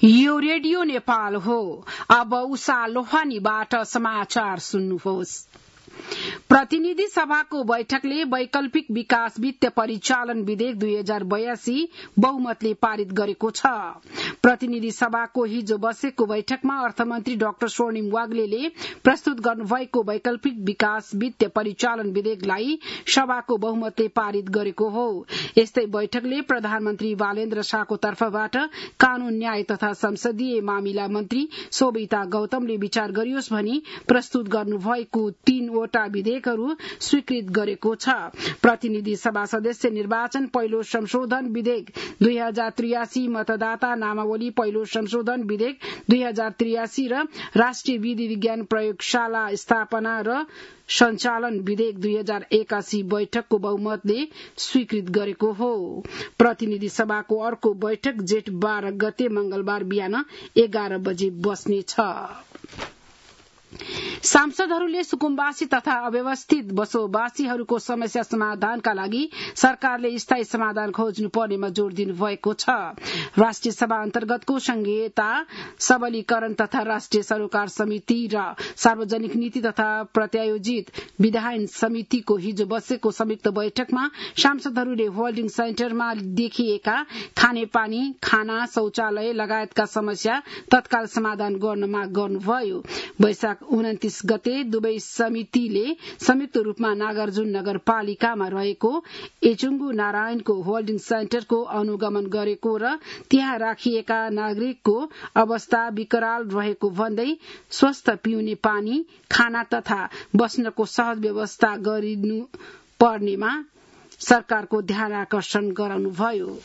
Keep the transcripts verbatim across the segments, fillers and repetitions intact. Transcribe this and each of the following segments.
यो रेडियो नेपाल हो। अब उषा लोहानीबाट समाचार सुन्नुहोस्। प्रतिनिधि सभाको बैठकले वैकल्पिक विकास वित्त परिचालन विधेयक दुई हजार बयासी बहुमतले पारित गरेको छ। प्रतिनिधि सभाको हिजो बसेको बैठकमा अर्थमन्त्री डाक्टर स्वर्णिम वाग्लेले प्रस्तुत गर्नुभएको वैकल्पिक विकास वित्त परिचालन विधेयकलाई सभाको बहुमतले पारित गरेको हो। यस्तै बैठकले प्रधानमन्त्री बालेन्द्र शाहको तर्फबाट कानून न्याय तथा संसदीय मामिला मन्त्री शोभिता गौतमले विचार गरियोस् भनी प्रस्तुत गर्नुभएको तीनवटा विधेयकहरू स्वीकृत गरेको छ। प्रतिनिधि सभा सदस्य निर्वाचन पहिलो संशोधन विधेयक दुई हजार त्रियासी, मतदाता नामावली पहिलो संशोधन विधेयक दुई हजार त्रियासी र राष्ट्रिय विधि विज्ञान प्रयोगशाला स्थापना र सञ्चालन विधेयक दुई हजार एकासी बैठकको बहुमतले स्वीकृत गरेको हो। प्रतिनिधि सभाको अर्को बैठक जेठ बाह्र गते मंगलबार बिहान एघार बजे बस्नेछ। सांसदहरूले सुकुम्बासी तथा अव्यवस्थित बसोबासीहरूको समस्या समाधानका लागि सरकारले स्थायी समाधान खोज्नु पर्नेमा जोड़ दिनु भएको छ। राष्ट्रिय सभा अन्तर्गतको संघीयता सबलीकरण तथा राष्ट्रिय सरोकार समिति र सार्वजनिक नीति तथा प्रत्यायोजित विधायन समितिको हिजो बसेको संयुक्त बैठकमा सांसदहरूले होल्डिङ सेन्टरमा देखिएका खानेपानी, खाना, शौचालय लगायतका समस्या तत्काल समाधान गर्न माग गर्नुभयो। वैशाख उन्तीस गते दुवै समितिले संयुक्त रूपमा नागार्जुन नगरपालिकामा रहेको एचुङ्गु नारायणको होल्डिङ सेन्टरको अनुगमन गरेको र त्यहाँ राखिएका नागरिकको अवस्था विकराल रहेको भन्दै स्वस्थ पिउने पानी, खाना तथा बस्नको सहज व्यवस्था गरिनु पर्नेमा सरकारको ध्यान आकर्षण गराउनुभयो।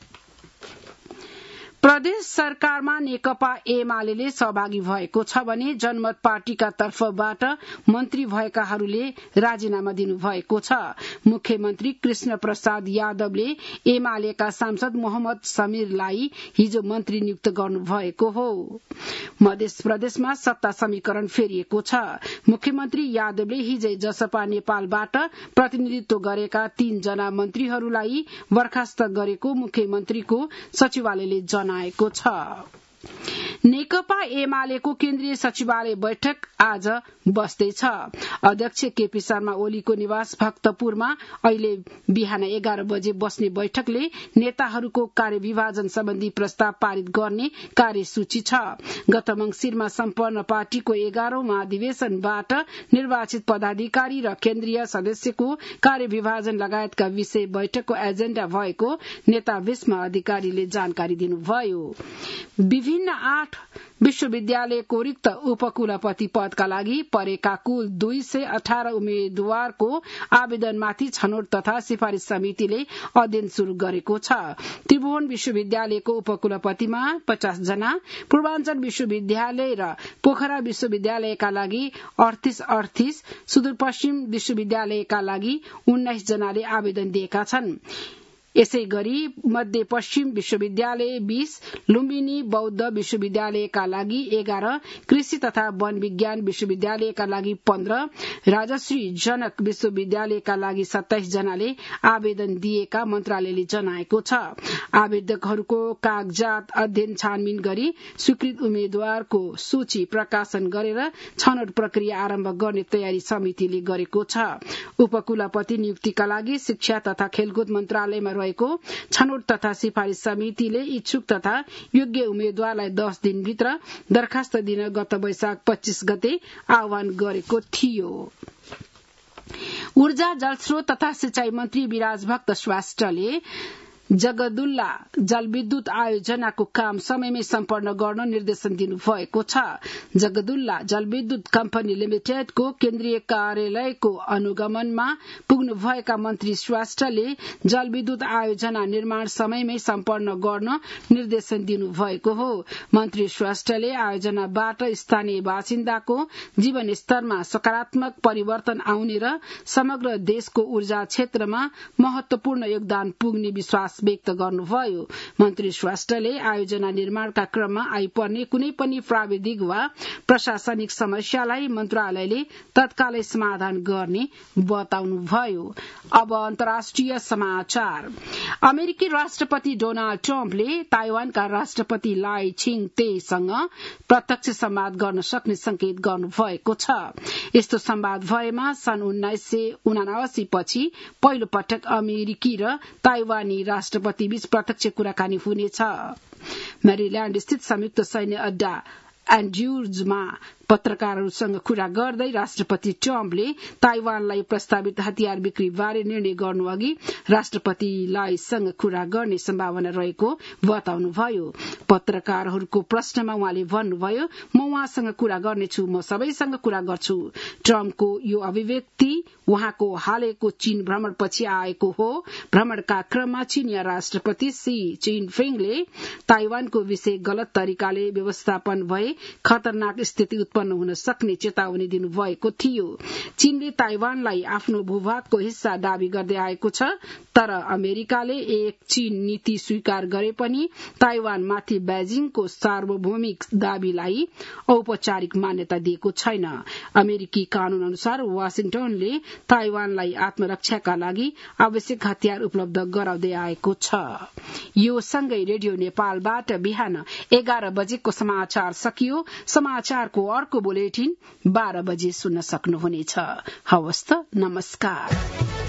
प्रदेश सरकारमा नेकपा एमाले सहभागी भएको छ भने जनमत पार्टीका तर्फबाट मन्त्री भएकाहरूले राजीनामा दिनुभएको छ। मुख्यमन्त्री कृष्ण प्रसाद यादवले एमालेका सांसद मोहम्मद समीरलाई हिजो मन्त्री नियुक्त गर्नुभएको हो। मध्य प्रदेशमा सत्ता समीकरण फेरिएको छ। मुख्यमन्त्री यादवले हिजै जसपा नेपालबाट प्रतिनिधित्व गरेका तीन जना मन्त्रीहरूलाई बर्खास्त गरेको मुख्यमन्त्रीको सचिवालयले जनाएको छ। नेकपा एमालेको केन्द्रीय सचिवालय बैठक आज बस्दैछ। अध्यक्ष केपी शर्मा ओलीको निवास भक्तपुरमा अहिले बिहान एघार बजे बस्ने बैठकले नेताहरूको कार्यविभाजन सम्बन्धी प्रस्ताव पारित गर्ने कार्यसूची छ। गत मंसिरमा सम्पन्न पार्टीको एघारौं महाधिवेशनबाट निर्वाचित पदाधिकारी र केन्द्रीय सदस्यको कार्यविभाजन लगायतका विषय बैठकको एजेण्डा भएको नेता भीष्म अधिकारीले जानकारी दिनुभयो। विभिन्न आठ विश्वविद्यालयको रिक्त उपकुलपति पदका लागि परेका कुल दुई सय अठारह उम्मेद्वारको आवेदनमाथि छनौट तथा सिफारिश समितिले अध्ययन शुरू गरेको छ। त्रिभुवन विश्वविद्यालयको उपकुलपतिमा पचास जना, पूर्वाञ्चल विश्वविद्यालय र पोखरा विश्वविद्यालयका लागि अडतीस अडतीस, सुदूरपश्चिम विश्वविद्यालयका लागि उन्नाइस जनाले आवेदन दिएका छन्। यसै गरी मध्य पश्चिम विश्वविद्यालय बीस, लुम्बिनी बौद्ध विश्वविद्यालयका लागि एघार, कृषि तथा वन विज्ञान विश्वविद्यालयका लागि पन्ध्र, राजश्री जनक विश्वविद्यालयका लागि सत्ताइस जनाले आवेदन दिएका मन्त्रालयले जनाएको छ। आवेदकहरूको कागजात अध्ययन छानबिन गरी स्वीकृत उम्मेद्वारको सूची प्रकाशन गरेर छनौट प्रक्रिया आरम्भ गर्ने तयारी समितिले गरेको छ। उपकुलपति नियुक्तिका लागि शिक्षा तथा खेलकुद मन्त्रालयमा रहेको छनौट तथा सिफारिश समितिले इच्छुक तथा योग्य उम्मेद्वारलाई दस दिनभित्र दरखास्त दिन गत वैशाख पच्चीस गते आह्वान गरेको थियो। ऊर्जा, जलस्रोत तथा सिंचाई मन्त्री विराजभक्त श्रेष्ठले जगदुल्ला जलविद्युत आयोजनाको काम समयमै सम्पन्न गर्न निर्देशन दिनुभएको छ। जगदुल्ला जलविद्युत कम्पनी लिमिटेडको केन्द्रीय कार्यालयको अनुगमनमा पुग्नुभएका मन्त्री श्रेष्ठले जलविद्युत आयोजना निर्माण समयमै सम्पन्न गर्न निर्देशन दिनुभएको हो। मन्त्री श्रेष्ठले आयोजनाबाट स्थानीय बासिन्दाको जीवन स्तरमा सकारात्मक परिवर्तन आउने र समग्र देशको ऊर्जा क्षेत्रमा महत्वपूर्ण योगदान पुग्ने विश्वास व्यक्त गर्नुभयो। मन्त्री श्रेष्ठले आयोजना निर्माणका क्रममा आइपर्ने कुनै पनि प्राविधिक वा प्रशासनिक समस्यालाई मन्त्रालयले तत्कालै समाधान गर्ने बताउनुभयो। अब अन्तर्राष्ट्रिय समाचार। अमेरिकी राष्ट्रपति डोनाल्ड ट्रम्पले ताइवानका राष्ट्रपति लाई छिङ तेसँग प्रत्यक्ष संवाद गर्न सक्ने संकेत गर्नुभएको छ। यस्तो संवाद भएमा सन् उन्नाइस सय उनासी पछि पहिलो पटक अमेरिकी र ताइवानी राष्ट्रपति बीच प्रत्यक्ष कुराकानी हुनेछ। मेरील्याण्ड स्थित संयुक्त सैन्य अड्डा एन्ड्र्यूजमा पत्रकारहरूसँग कुरा गर्दै राष्ट्रपति ट्रम्पले ताइवानलाई प्रस्तावित हतियार बिक्री बारे निर्णय गर्नु अघि राष्ट्रपतिलाईसँग कुरा गर्ने सम्भावना रहेको बताउनुभयो। पत्रकारहरूको प्रश्नमा उहाँले भन्नुभयो, म उहाँसँग कुरा गर्नेछु, म सबैसँग कुरा गर्छु। ट्रम्पको यो अभिव्यक्ति उहाँको हालैको चीन भ्रमणपछि आएको हो। भ्रमणका क्रममा चीनिया राष्ट्रपति सी जिनपिङले ताइवानको विषय गलत तरिकाले व्यवस्थापन भए खतरनाक स्थिति उत्पन्न हुन सक्ने चेतावनी दिनुभएको थियो। चीनले ताइवानलाई आफ्नो भूभागको हिस्सा दावी गर्दै आएको छ, तर अमेरिकाले एक चीन नीति स्वीकार गरे पनि ताइवानमाथि बेजिङको सार्वभौमिक दावीलाई औपचारिक मान्यता दिएको छैन। अमेरिकी कानून अनुसार वाशिंगटनले ताइवानलाई आत्मरक्षाका लागि आवश्यक हतियार उपलब्ध गराउँदै आएको छ। यो सँगै रेडियो नेपालबाट बिहान एघार बजेको समाचार सकियो। समाचारको अर्को बुलेटिन बाह्र बजे सुन्न सक्नुहुनेछ। हवस् त, नमस्कार।